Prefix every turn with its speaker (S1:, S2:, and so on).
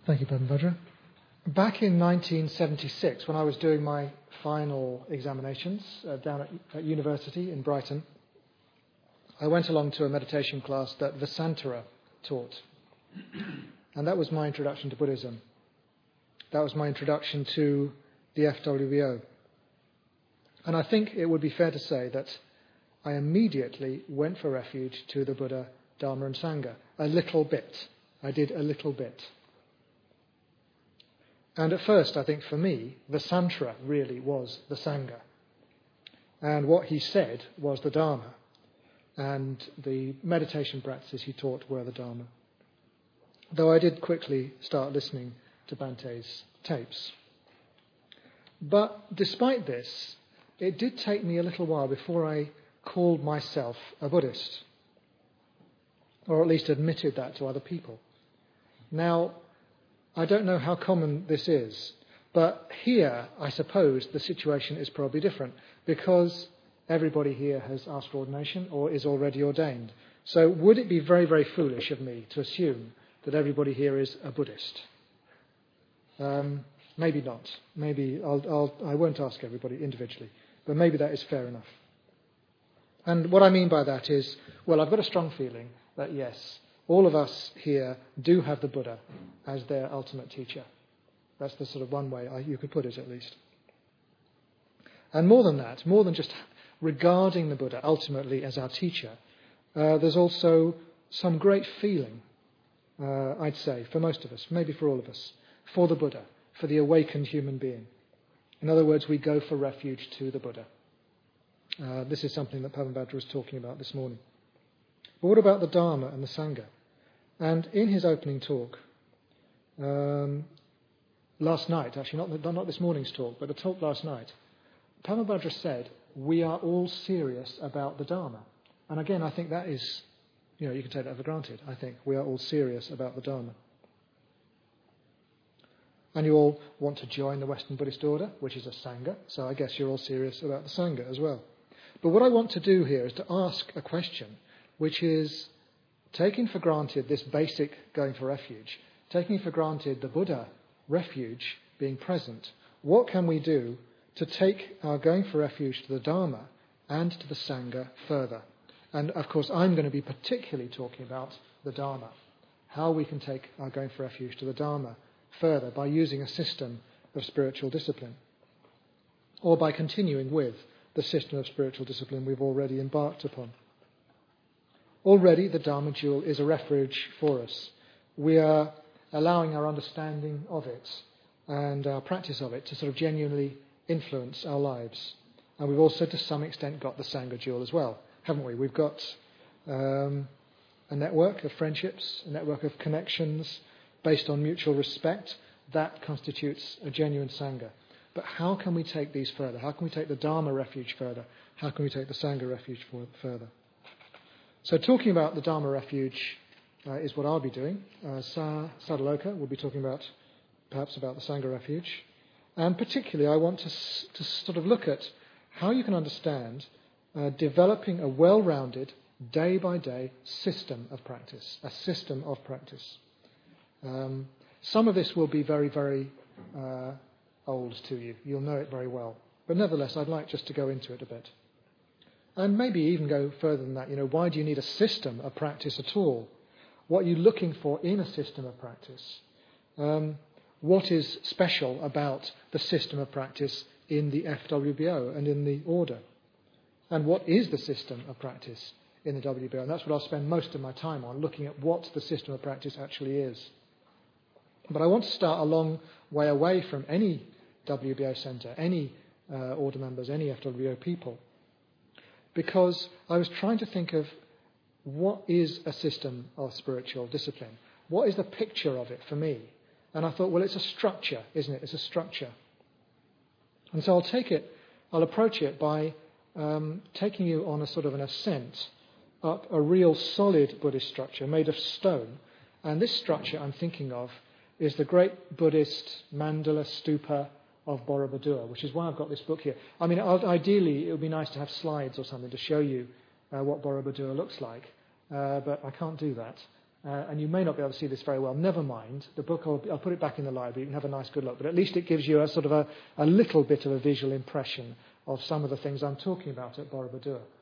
S1: Thank you, Padmabhadra. Back in 1976, when I was doing my final examinations down at university in Brighton, I went along to a meditation class that Vasantara taught. And that was my introduction to Buddhism. That was my introduction to the FWBO. And I think it would be fair to say that I immediately went for refuge to the Buddha, Dharma and Sangha. A little bit. I did a little bit. And at first, I think for me, Vasantara really was the Sangha. And what he said was the Dharma. And the meditation practices he taught were the Dharma. Though I did quickly start listening to Bhante's tapes. But despite this, it did take me a little while before I called myself a Buddhist. Or at least admitted that to other people. Now, I don't know how common this is, but here, I suppose, the situation is probably different, because everybody here has asked for ordination or is already ordained. So would it be very, very foolish of me to assume that everybody here is a Buddhist? Maybe not. Maybe I won't ask everybody individually, but maybe that is fair enough. And what I mean by that is, well, I've got a strong feeling that yes, all of us here do have the Buddha as their ultimate teacher. That's the sort of one way you could put it, at least. And more than that, more than just regarding the Buddha ultimately as our teacher, there's also some great feeling, I'd say, for most of us, maybe for all of us, for the Buddha, for the awakened human being. In other words, we go for refuge to the Buddha. This is something that Padmabhadra was talking about this morning. But what about the Dharma and the Sangha? And in his opening talk, last night, actually not this morning's talk, but the talk last night, Padmabhadra said, we are all serious about the Dharma. And again, I think that is, you can take that for granted. I think we are all serious about the Dharma. And you all want to join the Western Buddhist order, which is a Sangha, so I guess you're all serious about the Sangha as well. But what I want to do here is to ask a question, which is, taking for granted this basic going for refuge, taking for granted the Buddha refuge being present, what can we do to take our going for refuge to the Dharma and to the Sangha further? And of course, I'm going to be particularly talking about the Dharma, how we can take our going for refuge to the Dharma further by using a system of spiritual discipline, or by continuing with the system of spiritual discipline we've already embarked upon. Already, the Dharma jewel is a refuge for us. We are allowing our understanding of it and our practice of it to sort of genuinely influence our lives. And we've also, to some extent, got the Sangha jewel as well, haven't we? We've got a network of friendships, a network of connections based on mutual respect. That constitutes a genuine Sangha. But how can we take these further? How can we take the Dharma refuge further? How can we take the Sangha refuge further? So talking about the Dharma refuge is what I'll be doing. Sadaloka will be talking perhaps about the Sangha refuge. And particularly I want to sort of look at how you can understand developing a well-rounded, day-by-day system of practice, a system of practice. Some of this will be very, very old to you. You'll know it very well. But nevertheless, I'd like just to go into it a bit. And maybe even go further than that. Why do you need a system of practice at all? What are you looking for in a system of practice? What is special about the system of practice in the FWBO and in the order? And what is the system of practice in the WBO? And that's what I'll spend most of my time on, looking at what the system of practice actually is. But I want to start a long way away from any WBO centre, any order members, any FWBO people, because I was trying to think of what is a system of spiritual discipline? What is the picture of it for me? And I thought, well, it's a structure, isn't it? It's a structure. And so I'll approach it by taking you on a sort of an ascent up a real solid Buddhist structure made of stone. And this structure I'm thinking of is the great Buddhist mandala stupa of Borobudur, which is why I've got this book here. I mean, ideally, it would be nice to have slides or something to show you what Borobudur looks like, but I can't do that. and you may not be able to see this very well. Never mind. The book, I'll put it back in the library. You can have a nice good look. But at least it gives you a sort of a little bit of a visual impression of some of the things I'm talking about at Borobudur.